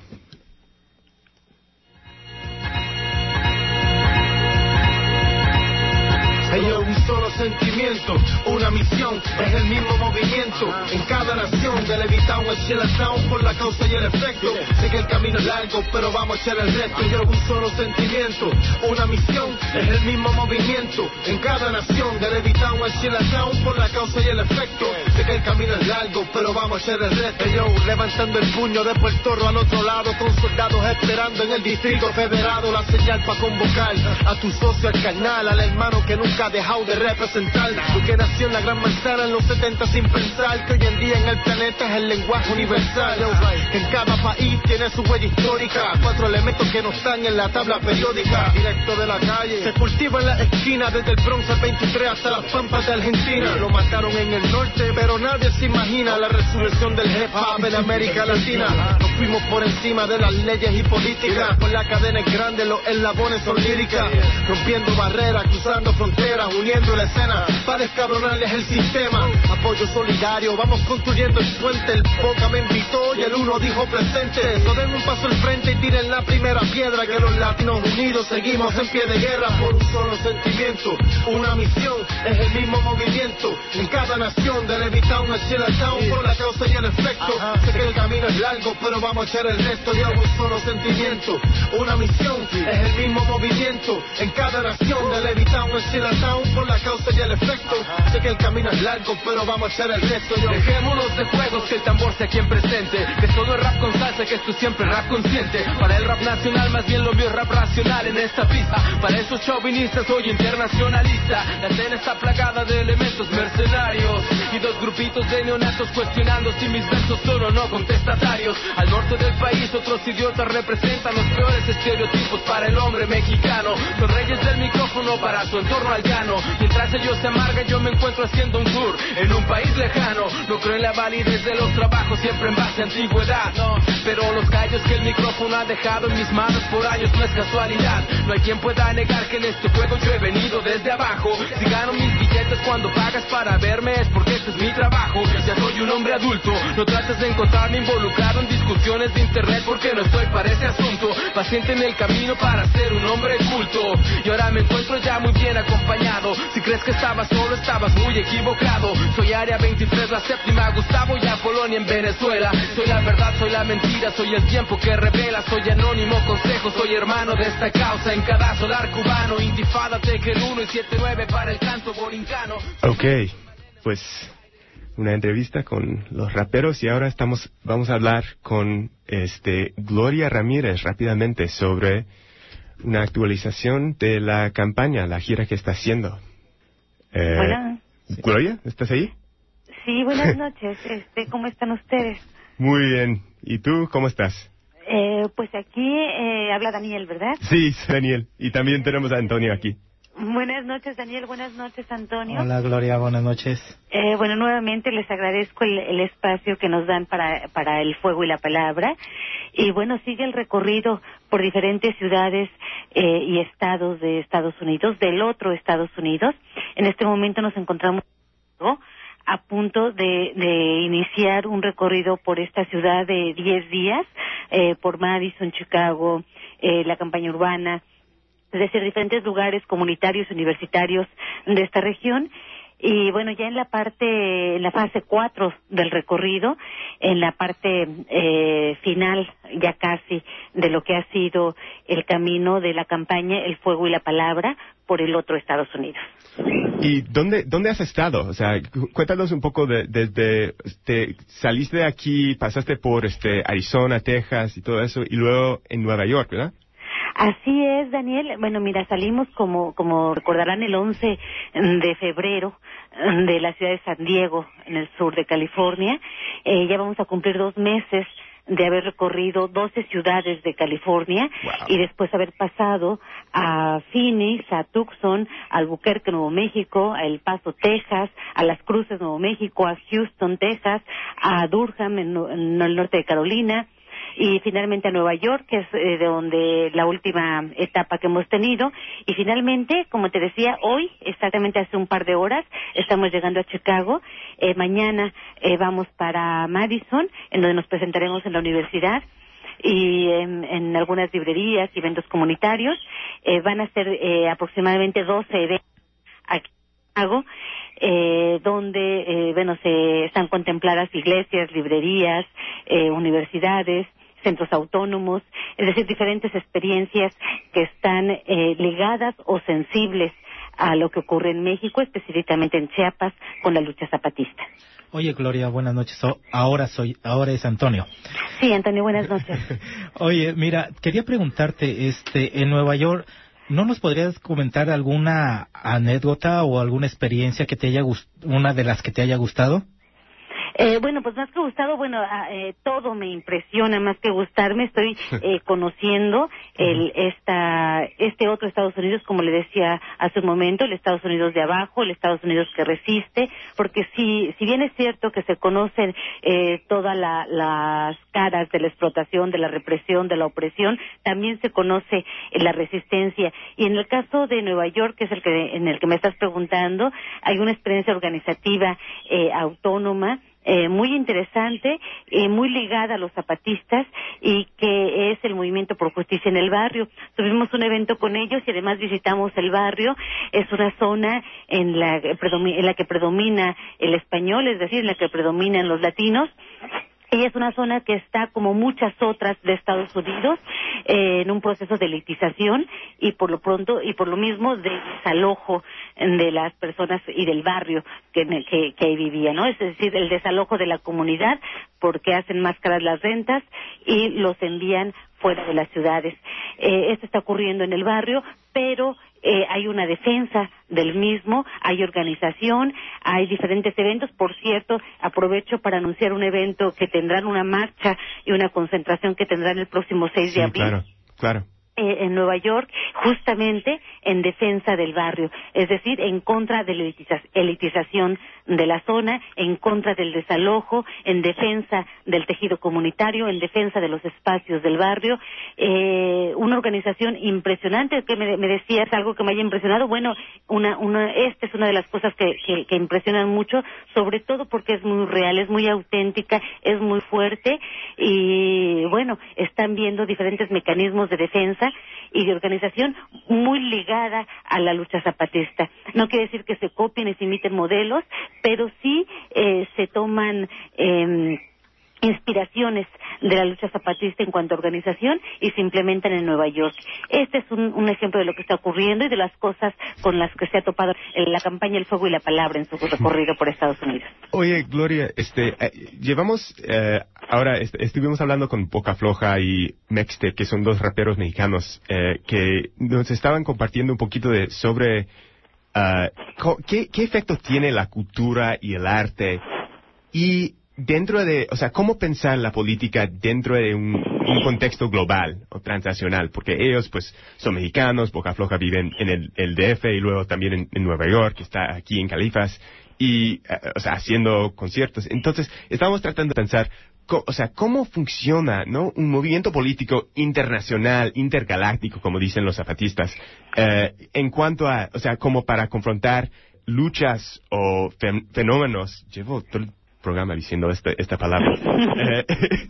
Hay un solo sentimiento, una misión, es el mismo movimiento en cada nación, de Levitown a Chilatown, por la causa y el efecto. Sé que el camino es largo, pero vamos a echar el resto. Hay un solo sentimiento, una misión, es el mismo movimiento en cada nación, de Levitown a Chilatown, por la causa y el efecto. Sé que el camino es largo, pero vamos a echar el resto. Yo levantando el puño de Puerto Rico al otro lado, con soldados esperando en el Distrito Federado, la señal para convocar a tu socio, al carnal, al hermano que nunca ha dejado de representar, porque nació en la gran manzana en los setenta sin pensar que hoy en día en el planeta es el lenguaje universal, que en cada país tiene su huella histórica, cuatro elementos que no están en la tabla periódica, directo de la calle, se cultiva en la esquina desde el Bronx al veintitrés hasta las Pampas de Argentina. Lo mataron en el norte, pero nadie se imagina la resurrección del hip hop en América Latina. Nos fuimos por encima de las leyes y políticas, por la cadena es grande, los eslabones son líricas, rompiendo barreras, cruzando fronteras, uniendo la escena para descabronarles el sistema. Apoyo solidario, vamos construyendo el puente. El Boca me invitó y el uno dijo presente. No den un paso al frente y tiren la primera piedra, que los latinos unidos seguimos en pie de guerra por un solo sentimiento, una misión, es el mismo movimiento en cada nación, de Levitown a Chilatown, por la causa y el efecto. Sé que el camino es largo, pero vamos a echar el resto. Yo un solo sentimiento, una misión, es el mismo movimiento en cada nación, de Levitown a Chilatown, por la causa y el efecto. Sé que el camino es largo, pero vamos a echar el resto. Yo. Dejémonos de juegos, que el tambor sea quien presente, que todo es rap con salsa, que esto siempre es rap consciente. Para el rap nacional más bien lo mío es rap racional en esta pista. Para esos chauvinistas soy internacionalista. La escena está plagada de elementos mercenarios y dos grupitos de neonatos cuestionando si mis versos son o no contestatarios. Al norte del país otros idiotas representan los peores estereotipos para el hombre mexicano. Los reyes del micrófono para su entorno al llano. Mientras ellos se amargan yo me encuentro haciendo un tour en un país lejano. No creo en la validez de los trabajos siempre en base a antigüedad, no. Pero los gallos que el micrófono ha dejado en mis manos por años no es casualidad. No hay quien pueda negar que en este juego yo he venido desde abajo. Si gano mis billetes cuando pagas para verme es porque este es mi trabajo. Ya soy un hombre adulto, no trates de encontrarme involucrado en discusiones de internet porque no estoy para ese asunto. Paciente en el camino para ser un hombre culto y ahora me encuentro ya muy bien acompañado. Si crees que estabas solo estabas muy equivocado. Soy Área veintitrés, la séptima, Gustavo y Apolonia en Venezuela. Soy la verdad, soy la mentira, soy el tiempo que revela. Soy anónimo, consejo, soy hermano de esta causa. En cada solar cubano, intifada, Tejer uno y siete nueve para el canto borincano. Ok, pues una entrevista con los raperos y ahora estamos vamos a hablar con este Gloria Ramírez rápidamente sobre una actualización de la campaña, la gira que está haciendo. Eh, Buenas. Gloria, ¿estás ahí? Sí, buenas noches. Este, ¿cómo están ustedes? Muy bien. ¿Y tú cómo estás? Eh, pues aquí eh, habla Daniel, ¿verdad? Sí, Daniel. Y también tenemos a Antonio aquí. Buenas noches, Daniel. Buenas noches, Antonio. Hola, Gloria. Buenas noches. Eh, bueno, nuevamente les agradezco el, el espacio que nos dan para, para el fuego y la palabra. Y bueno, sigue el recorrido por diferentes ciudades eh, y estados de Estados Unidos, del otro Estados Unidos. En este momento nos encontramos a punto de, de iniciar un recorrido por esta ciudad de diez días, eh, por Madison, Chicago, eh, la campaña urbana, es decir, diferentes lugares comunitarios, universitarios de esta región. Y bueno, ya en la parte, en la fase cuatro del recorrido, en la parte eh, final, ya casi, de lo que ha sido el camino de la campaña El Fuego y la Palabra por el otro Estados Unidos. ¿Y dónde dónde has estado? O sea, cuéntanos un poco de, desde, este, saliste de aquí, pasaste por este Arizona, Texas y todo eso, y luego en Nueva York, ¿verdad? Así es, Daniel. Bueno, mira, salimos como, como recordarán el once de febrero de la ciudad de San Diego, en el sur de California. Eh, ya vamos a cumplir dos meses de haber recorrido doce ciudades de California. Wow. Y después haber pasado a Phoenix, a Tucson, a Albuquerque, Nuevo México, a El Paso, Texas, a Las Cruces, Nuevo México, a Houston, Texas, a Durham, en, en el norte de Carolina, y finalmente a Nueva York, que es eh, de donde la última etapa que hemos tenido. Y finalmente, como te decía, hoy, exactamente hace un par de horas, estamos llegando a Chicago. Eh, mañana eh, vamos para Madison, en donde nos presentaremos en la universidad y en, en algunas librerías y eventos comunitarios. Eh, van a ser eh, aproximadamente doce eventos aquí en Chicago, eh, donde eh, bueno, se están contempladas iglesias, librerías, eh, universidades, centros autónomos, es decir, diferentes experiencias que están eh, ligadas o sensibles a lo que ocurre en México, específicamente en Chiapas, con la lucha zapatista. Oye, Gloria, buenas noches. Ahora soy, ahora es Antonio. Sí, Antonio, buenas noches. Oye, mira, quería preguntarte, este, en Nueva York, ¿no nos podrías comentar alguna anécdota o alguna experiencia que te haya gust- una de las que te haya gustado? Eh, bueno, pues más que gustado, bueno, eh, todo me impresiona, más que gustarme, estoy eh, conociendo el, esta, este otro Estados Unidos, como le decía hace un momento, el Estados Unidos de abajo, el Estados Unidos que resiste, porque si, si bien es cierto que se conocen eh, todas la, las caras de la explotación, de la represión, de la opresión, también se conoce eh, la resistencia. Y en el caso de Nueva York, que es el que en el que me estás preguntando, hay una experiencia organizativa eh, autónoma, Eh, muy interesante, eh, muy ligada a los zapatistas, y que es el Movimiento por Justicia en el Barrio. Tuvimos un evento con ellos y además visitamos el barrio. Es una zona en la, en la que predomina el español, es decir, en la que predominan los latinos. Y es una zona que está, como muchas otras de Estados Unidos, eh, en un proceso de elitización y por lo pronto y por lo mismo de desalojo de las personas y del barrio que, que, que ahí vivía, ¿no? Es decir, el desalojo de la comunidad, porque hacen más caras las rentas y los envían fuera de las ciudades. Eh, esto está ocurriendo en el barrio, pero eh, hay una defensa del mismo, hay organización, hay diferentes eventos. Por cierto, aprovecho para anunciar un evento que tendrán, una marcha y una concentración que tendrán el próximo seis de abril. Claro, claro. Eh, en Nueva York, justamente en defensa del barrio, es decir, en contra de la elitiza- elitización de la zona, en contra del desalojo, en defensa del tejido comunitario, en defensa de los espacios del barrio. Eh, una organización impresionante, que me, me decías algo que me haya impresionado. Bueno, una, una, esta es una de las cosas que, que, que impresionan mucho, sobre todo porque es muy real, es muy auténtica, es muy fuerte, y bueno, están viendo diferentes mecanismos de defensa y de organización muy ligada a la lucha zapatista. No quiere decir que se copien y se imiten modelos, pero sí eh, se toman eh, inspiraciones de la lucha zapatista en cuanto a organización y se implementan en Nueva York. Este es un, un ejemplo de lo que está ocurriendo y de las cosas con las que se ha topado en la campaña El Fuego y la Palabra en su recorrido por Estados Unidos. Oye, Gloria, este, eh, llevamos, eh, ahora est- estuvimos hablando con Boca Floja y Mexte, que son dos raperos mexicanos, eh, que nos estaban compartiendo un poquito de sobre uh, co- qué, qué efecto tiene la cultura y el arte, y dentro de, o sea, cómo pensar la política dentro de un, un contexto global o transnacional, porque ellos pues son mexicanos, Boca Floja vive en el, el D F y luego también en, en Nueva York, está aquí en Califas, y, uh, o sea, haciendo conciertos. Entonces, estamos tratando de pensar, co- o sea, cómo funciona, ¿no? Un movimiento político internacional, intergaláctico, como dicen los zapatistas, eh, en cuanto a, o sea, como para confrontar luchas o fen- fenómenos. Llevo todo el programa diciendo esta, esta palabra, eh,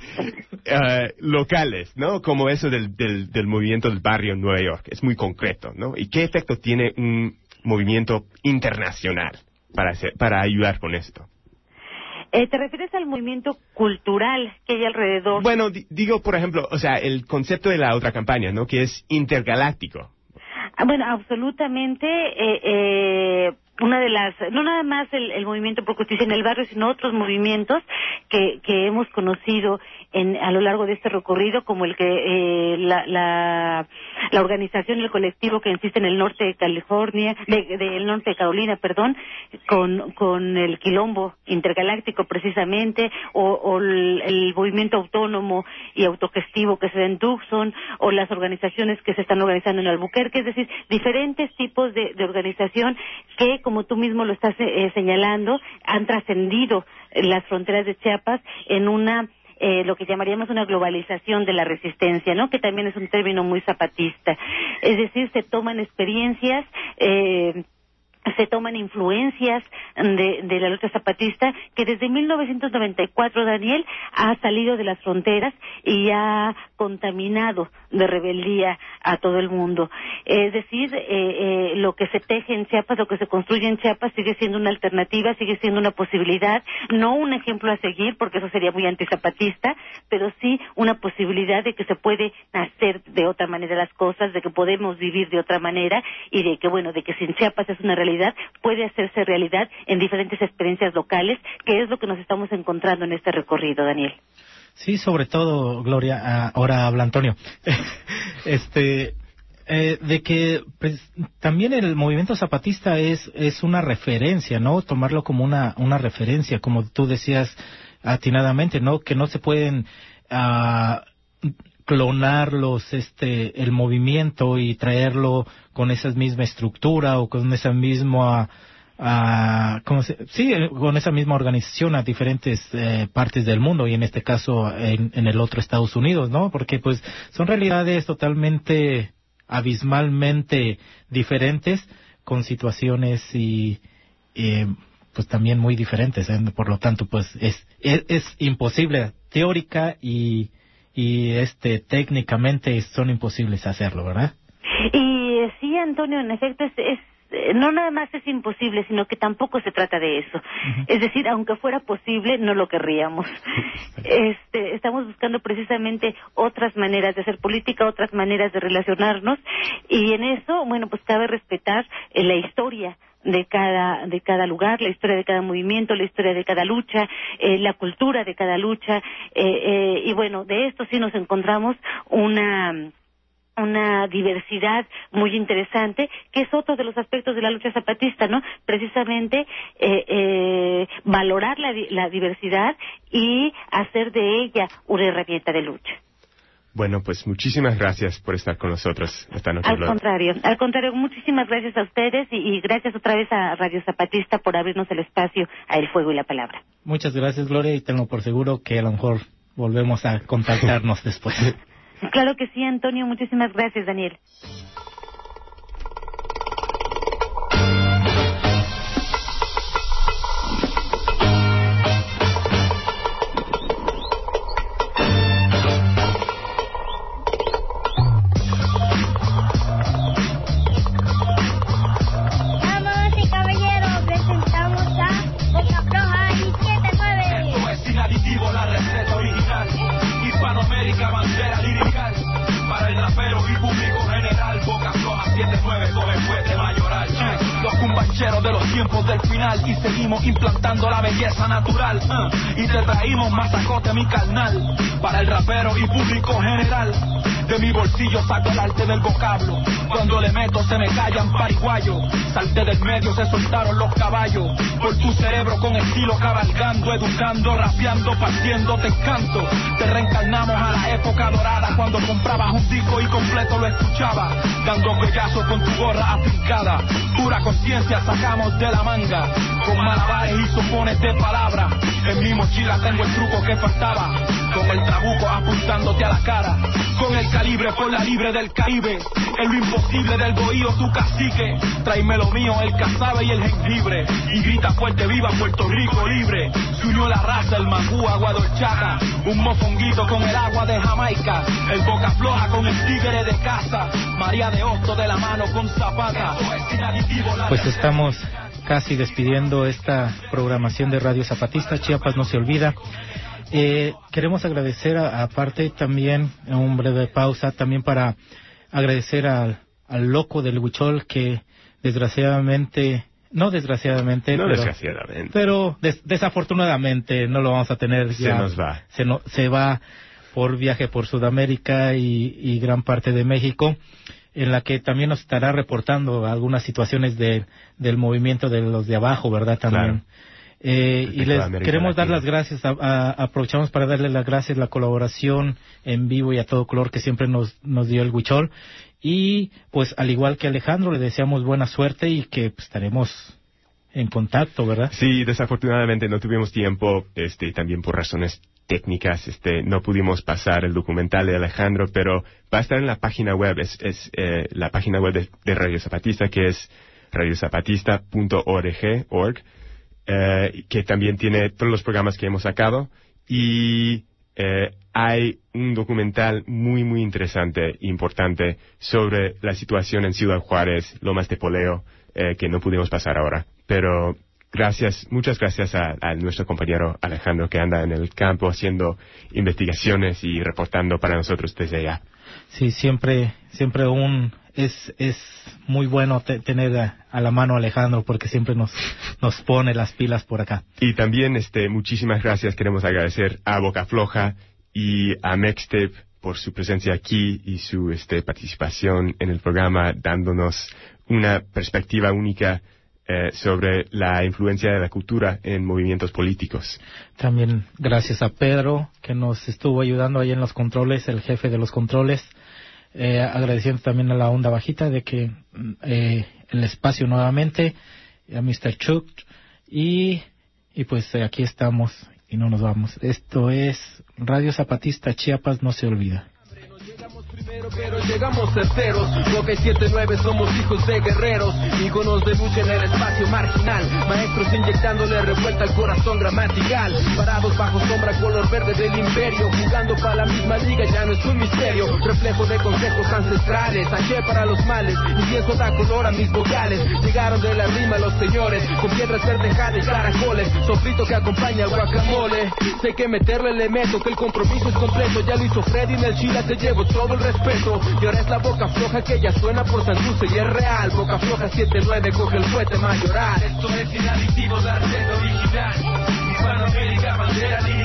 eh, locales, ¿no? Como eso del, del, del movimiento del barrio en Nueva York. Es muy concreto, ¿no? ¿Y qué efecto tiene un movimiento internacional para, hacer, para ayudar con esto? Eh, ¿Te refieres al movimiento cultural que hay alrededor? Bueno, di- digo, por ejemplo, o sea, el concepto de la otra campaña, ¿no? Que es intergaláctico. Ah, bueno, absolutamente. Eh, eh, una de las, no nada más el, el movimiento por justicia en el barrio, sino otros movimientos que, que hemos conocido en, a lo largo de este recorrido, como el que eh, la, la, la organización, el colectivo que existe en el norte de California, del de, de norte de Carolina, perdón, con, con el Quilombo Intergaláctico precisamente, o, o el, el movimiento autónomo y autogestivo que se da en Tucson, o las organizaciones que se están organizando en Albuquerque, es decir, diferentes tipos de, de organización que, como tú mismo lo estás eh, señalando, han trascendido las fronteras de Chiapas en una eh, lo que llamaríamos una globalización de la resistencia, ¿no? Que también es un término muy zapatista. Es decir, se toman experiencias, eh, se toman influencias de, de la lucha zapatista que desde mil novecientos noventa y cuatro, Daniel, ha salido de las fronteras y ha contaminado de rebeldía a todo el mundo. Es decir, eh, eh, lo que se teje en Chiapas, lo que se construye en Chiapas sigue siendo una alternativa, sigue siendo una posibilidad, no un ejemplo a seguir porque eso sería muy antizapatista, pero sí una posibilidad de que se puede hacer de otra manera las cosas, de que podemos vivir de otra manera y de que, bueno, de que si en Chiapas es una realidad, puede hacerse realidad en diferentes experiencias locales, que es lo que nos estamos encontrando en este recorrido, Daniel. Sí, sobre todo, Gloria, ahora habla Antonio, este, eh, de que pues, también el movimiento zapatista es es una referencia, ¿no? Tomarlo como una una referencia, como tú decías atinadamente, ¿no? Que no se pueden uh, clonar los, este, el movimiento y traerlo con esa misma estructura o con esa misma, uh, ¿cómo se? Sí, con esa misma organización a diferentes eh, partes del mundo y en este caso en, en el otro Estados Unidos, ¿no? Porque pues son realidades totalmente abismalmente diferentes con situaciones y eh, pues también muy diferentes, ¿eh? Por lo tanto pues es, es, es imposible teórica y y este técnicamente son imposibles hacerlo, ¿verdad? Y eh, sí, Antonio, en efecto es, es eh, no nada más es imposible, sino que tampoco se trata de eso. Uh-huh. Es decir, aunque fuera posible, no lo querríamos. Este, estamos buscando precisamente otras maneras de hacer política, otras maneras de relacionarnos, y en eso, bueno, pues cabe respetar eh, la historia de cada de cada lugar, la historia de cada movimiento, la historia de cada lucha, eh, la cultura de cada lucha, eh, eh, y bueno, de esto sí nos encontramos una una diversidad muy interesante, que es otro de los aspectos de la lucha zapatista, ¿no? Precisamente eh, eh, valorar la, la diversidad y hacer de ella una herramienta de lucha. Bueno, pues muchísimas gracias por estar con nosotros esta noche. Al contrario, al contrario, muchísimas gracias a ustedes y, y gracias otra vez a Radio Zapatista por abrirnos el espacio a El Fuego y la Palabra. Muchas gracias, Gloria, y tengo por seguro que a lo mejor volvemos a contactarnos después. Claro que sí, Antonio, muchísimas gracias, Daniel. De los tiempos del final y seguimos implantando la belleza natural uh, y te traímos masacote mi carnal para el rapero y público general. De mi bolsillo saco el arte del vocablo, cuando le meto se me callan pariguayo. Salté del medio, se soltaron los caballos, por tu cerebro con estilo cabalgando, educando, rapeando, partiendo te encanto. Te reencarnamos a la época dorada, cuando comprabas un disco y completo lo escuchaba, dando huellazos con tu gorra afincada. Pura conciencia sacamos de la manga, con malabares y sopones de palabra. En mi mochila tengo el truco que faltaba, con el trabuco apuntándote a la cara, con el calibre por la libre del Caribe, en lo imposible del bohío tu cacique. Tráeme lo mío, el cazabe y el jengibre, y grita fuerte viva Puerto Rico libre. Se unió la raza, el mangú, agua de horchata, un mofonguito con el agua de Jamaica, el boca floja con el tigre de casa, María de Hosto de la mano con Zapata. Pues estamos casi despidiendo esta programación de Radio Zapatista. Chiapas no se olvida. Eh, queremos agradecer, aparte también, un breve pausa, también para agradecer al, al loco del Huichol que desgraciadamente No desgraciadamente. No pero, desgraciadamente. Pero des, desafortunadamente no lo vamos a tener. Se ya, nos va. Se, no, se va por viaje por Sudamérica y, y gran parte de México, en la que también nos estará reportando algunas situaciones de, del movimiento de los de abajo, ¿verdad? También. Claro. Eh, y les queremos dar las gracias, a, a, aprovechamos para darle las gracias, la colaboración en vivo y a todo color que siempre nos, nos dio el Huichol. Y pues al igual que Alejandro, le deseamos buena suerte y que pues, estaremos en contacto, ¿verdad? Sí, desafortunadamente no tuvimos tiempo, este, también por razones técnicas, este, no pudimos pasar el documental de Alejandro, pero va a estar en la página web, es, es eh, la página web de, de Radio Zapatista, que es radio zapatista punto org, eh, que también tiene todos los programas que hemos sacado, y eh, hay un documental muy, muy interesante, importante, sobre la situación en Ciudad Juárez, Lomas de Poleo, eh, que no pudimos pasar ahora. Pero gracias, muchas gracias a, a nuestro compañero Alejandro, que anda en el campo haciendo investigaciones y reportando para nosotros desde allá. Sí, siempre, siempre un, es, es muy bueno te, tener a, a la mano a Alejandro, porque siempre nos, nos pone las pilas por acá. Y también, este, muchísimas gracias, queremos agradecer a Boca Floja y a Mextape por su presencia aquí y su, este, participación en el programa, dándonos una perspectiva única Eh, sobre la influencia de la cultura en movimientos políticos. También gracias a Pedro, que nos estuvo ayudando ahí en los controles, el jefe de los controles, eh, agradeciendo también a la Onda Bajita de que eh, el espacio nuevamente, a mister Chuck, y, y pues eh, aquí estamos y no nos vamos. Esto es Radio Zapatista, Chiapas no se olvida. Primero, pero llegamos certeros. Boca y siete nueve somos hijos de guerreros, íconos de lucha en el espacio marginal, maestros inyectándole revuelta al corazón gramatical, parados bajo sombra color verde del imperio, jugando para la misma liga, ya no es un misterio, reflejo de consejos ancestrales, H para los males, incienso da color a mis vocales, llegaron de la rima los señores, con piedras verdejadas y caracoles, sofrito que acompaña al guacamole, sé que meterle le meto, que el compromiso es completo, ya lo hizo Freddy en el Chila, te llevo todo el respeto, y ahora es la Boca Floja que ya suena por Santurce y es real. Boca Floja siete nueve coge el fuerte mayoral. Esto es inadictivo, la receta original. Hispanoamérica, bandera